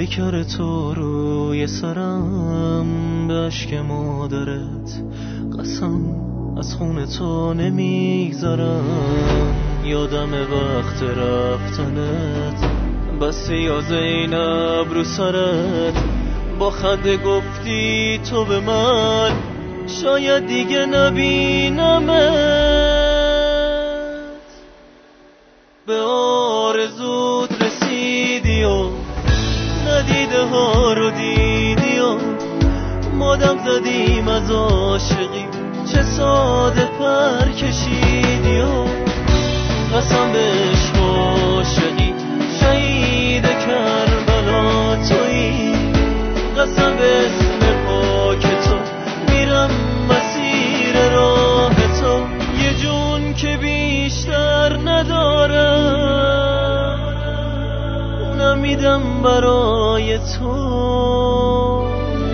پیکر تو روی سرم به اشک مادرت قسم از خون تو نمیگذرم. یادم وقت رفتنت بسته یا زینب رو سرت با خنده گفتی تو به من شاید دیگه نبینمت. به آرزوت رسیدی و ندیده ها رو دیدی و مادم زدیم از عاشقی چه ساده پر کشیدی و قسم به عشق عاشقی شهید کربلا تویی. قسم به اسم پاک تو میرم مسیر راه تو. یه جون که بیشتر ندارم اونم میدم برای تو.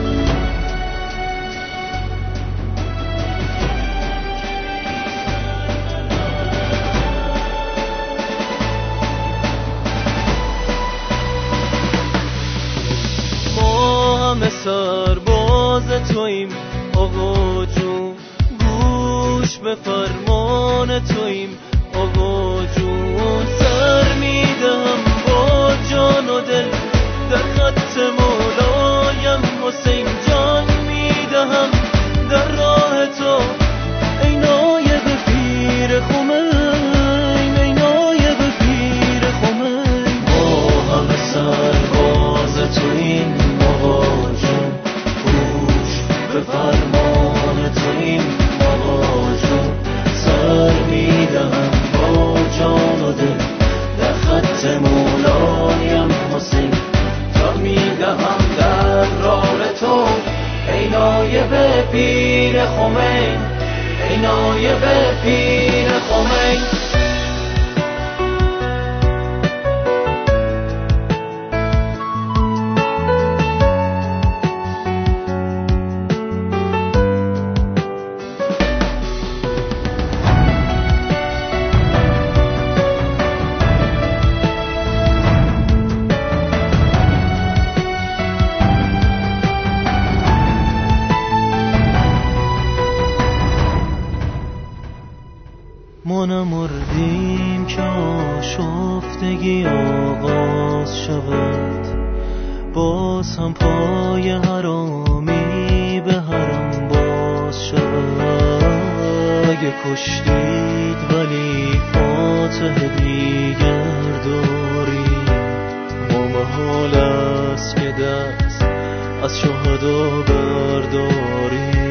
همه سرباز توییم آقا جون، گوش به فرمان توییم آقا جون. سر میدم با جان و دل در خط مولایم حسین جان میدهم در راه تو. ای نایب پیر خمین، ای نایب پیر خمین. ما همه سرباز توییم آقا جون، گوش به فرمان توییم آقا جون. سر میدهم با جان و دل در خط مولایم حسین جان میدهم در راه تو. ای نایب پیر خمین، ای نایب پیر خمین. ما نمردیم که آشفتگی آغاز شود، باز هم پای حرامی به حرم باز شود. اگه کشتید ولی فاتح دیگر داریم، ما محال است که دست از شهدا برداریم.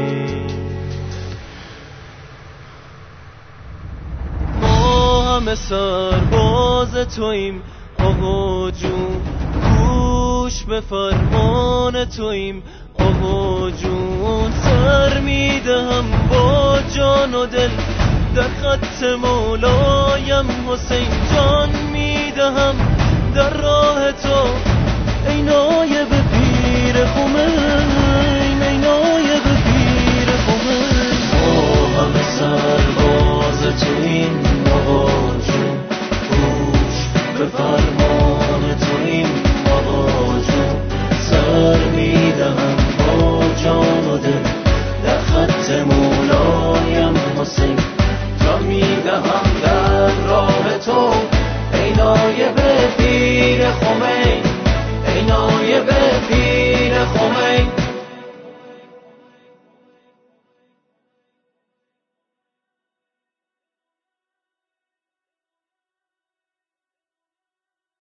همه سرباز توییم آقا جون، گوش به فرمان توییم آقا جون. سر میدهم با جان و دل در خط مولایم حسین جان میدهم در راه تو. ای نایب پیر خمین، ای نایب پیر خمین. ما همه سرباز توییم آقا جون، گوش به فرمان توییم آقا جون. سر میدهم با جان و دل در خط مولایم حسین جان میدهم در راه تو. ای نایب پیر خمین، ای نایب پیر خمین.